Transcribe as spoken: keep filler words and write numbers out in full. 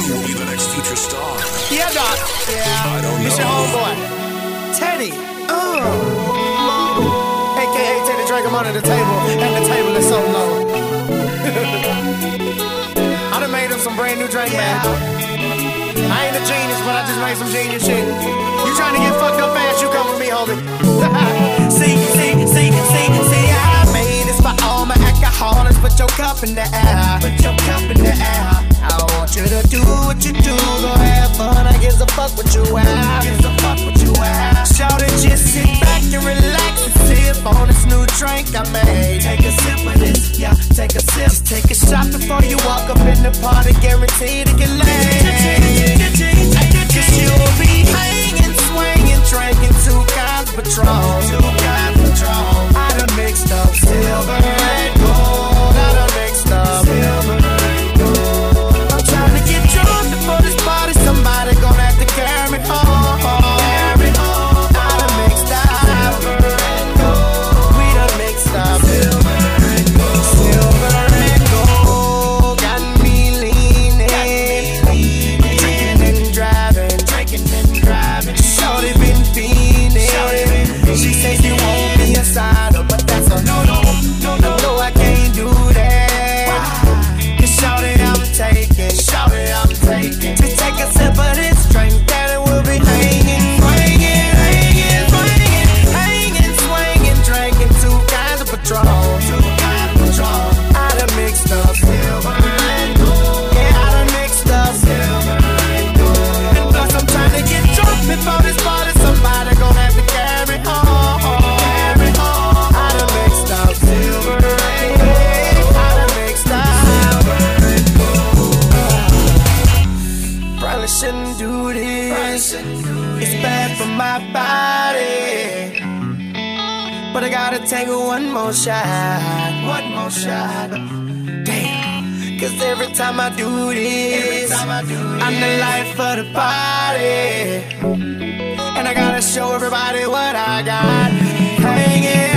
You'll be the next future star. Yeah, Doc. Yeah. I don't know. It's your homeboy, Teddy. Uh. A K A Teddy Drake. I'm under the table, and the table is so low. I done made him some brand new drink, man. I ain't a genius, but I just made some genius shit. You trying to get fucked up fast, you come with me, homie. see, see, see, see, see, I made this for all my alcoholics. Put your cup in the air. Put your cup in the air. I want you to do what you do. Go have fun. I give a fuck what you have. Gives a fuck what you have. Shout it, just sit back and relax and sip on this new drink I made. Take a sip of this, yeah. Take a sip. Just take a shot before you walk up in the party. Guaranteed to get laid. Cause you'll be hanging, swinging, drinking two kinds of Patron. Two kinds of Patron. I done mixed up silver and gold. I done mixed up silver and gold. I'm trying to get drunk before this party. Somebody gonna have to carry me home. Carry me home. I done mixed up silver and gold. We done mixed up silver and gold. Silver and gold. Got me leaning. Got me leaning. Drinking and driving. Drinking and driving. Shorty been fiending. Shorty been fiending. She says you want me a cider, but that's a no, no, no, no. No, I can't do that. Why? Cause shorty I'm taking. Shorty I'm taking. Just take a sip of this drink, that it will be hanging, swinging, hanging, swinging, hanging, swinging, drinking two kinds of Patron. Two kinds of Patron. I done mixed up silver and gold. Yeah, I done mixed up silver and gold. And plus I'm trying to get drunk before this party. Somebody gonna have to carry home. Carry home. I done mixed up silver and gold. I done mixed up silver and gold. Probably shouldn't do this. It's bad for my body. But I gotta take one more shot. One more shot. Damn. Cause every time I do this, I do this I'm the life of the party. And I gotta show everybody what I got. Hanging